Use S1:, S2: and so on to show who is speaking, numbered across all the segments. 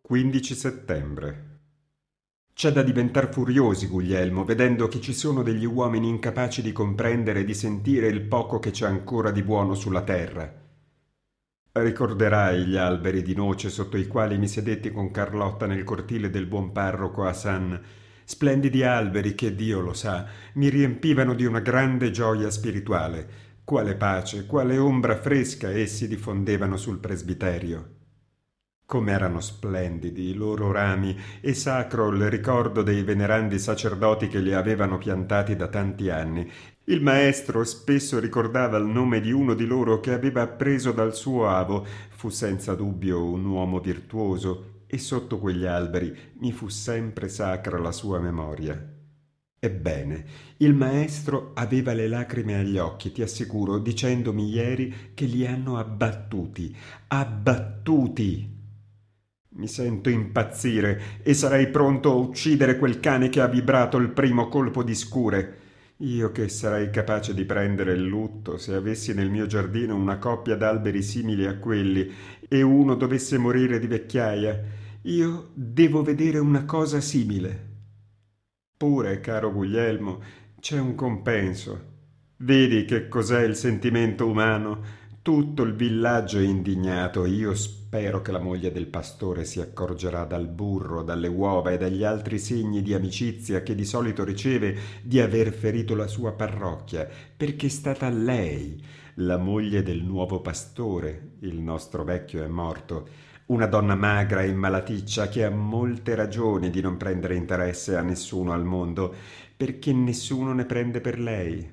S1: 15 settembre. C'è da diventar furiosi, Guglielmo, vedendo che ci sono degli uomini incapaci di comprendere e di sentire il poco che c'è ancora di buono sulla terra. Ricorderai gli alberi di noce sotto i quali mi sedetti con Carlotta nel cortile del buon parroco Hassan, splendidi alberi che, Dio lo sa, mi riempivano di una grande gioia spirituale. Quale pace, quale ombra fresca essi diffondevano sul presbiterio. Com'erano splendidi i loro rami e sacro il ricordo dei venerandi sacerdoti che li avevano piantati da tanti anni. Il maestro spesso ricordava il nome di uno di loro che aveva appreso dal suo avo. Fu senza dubbio un uomo virtuoso e sotto quegli alberi mi fu sempre sacra la sua memoria. Ebbene, il maestro aveva le lacrime agli occhi, ti assicuro, dicendomi ieri che li hanno abbattuti. Abbattuti! Mi sento impazzire e sarei pronto a uccidere quel cane che ha vibrato il primo colpo di scure. Io che sarei capace di prendere il lutto se avessi nel mio giardino una coppia d'alberi simili a quelli e uno dovesse morire di vecchiaia. Io devo vedere una cosa simile. Pure, caro Guglielmo, c'è un compenso. Vedi che cos'è il sentimento umano? Tutto il villaggio è indignato. Io spero che la moglie del pastore si accorgerà dal burro, dalle uova e dagli altri segni di amicizia che di solito riceve di aver ferito la sua parrocchia, perché è stata lei, la moglie del nuovo pastore. Il nostro vecchio è morto. Una donna magra e malaticcia che ha molte ragioni di non prendere interesse a nessuno al mondo, perché nessuno ne prende per lei.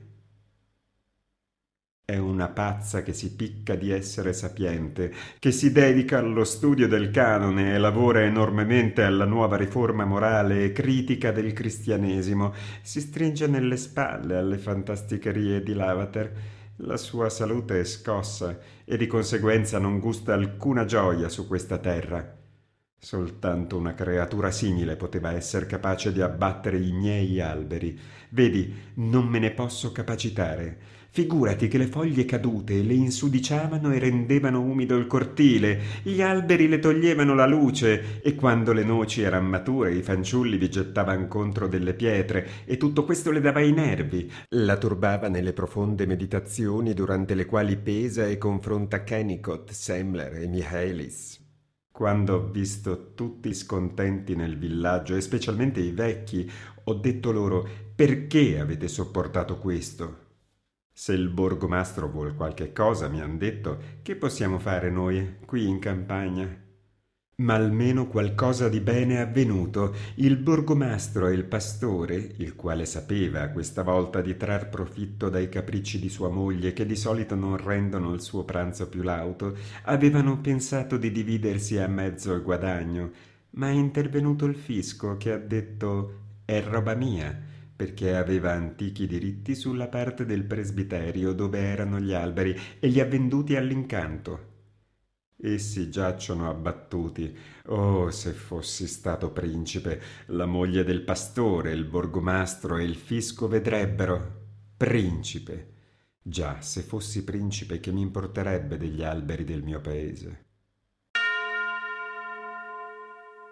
S1: È una pazza che si picca di essere sapiente, che si dedica allo studio del canone e lavora enormemente alla nuova riforma morale e critica del cristianesimo. Si stringe nelle spalle alle fantasticherie di Lavater. La sua salute è scossa e di conseguenza non gusta alcuna gioia su questa terra. Soltanto una creatura simile poteva esser capace di abbattere i miei alberi. Vedi, non me ne posso capacitare. Figurati che le foglie cadute le insudiciavano e rendevano umido il cortile, gli alberi le toglievano la luce e quando le noci eran mature i fanciulli vi gettavan contro delle pietre e tutto questo le dava i nervi, la turbava nelle profonde meditazioni durante le quali pesa e confronta Kennicott, Semler e Michaelis. Quando ho visto tutti scontenti nel villaggio e specialmente i vecchi, ho detto loro: perché avete sopportato questo? Se il borgomastro vuol qualche cosa, mi han detto, che possiamo fare noi qui in campagna? Ma almeno qualcosa di bene è avvenuto. Il borgomastro e il pastore, il quale sapeva questa volta di trar profitto dai capricci di sua moglie, che di solito non rendono il suo pranzo più lauto, avevano pensato di dividersi a mezzo il guadagno, ma è intervenuto il fisco che ha detto: è roba mia, perché aveva antichi diritti sulla parte del presbiterio dove erano gli alberi e li ha venduti all'incanto. Essi giacciono abbattuti. Oh, se fossi stato principe, la moglie del pastore, il borgomastro e il fisco vedrebbero. Principe. Già, se fossi principe, che mi importerebbe degli alberi del mio paese?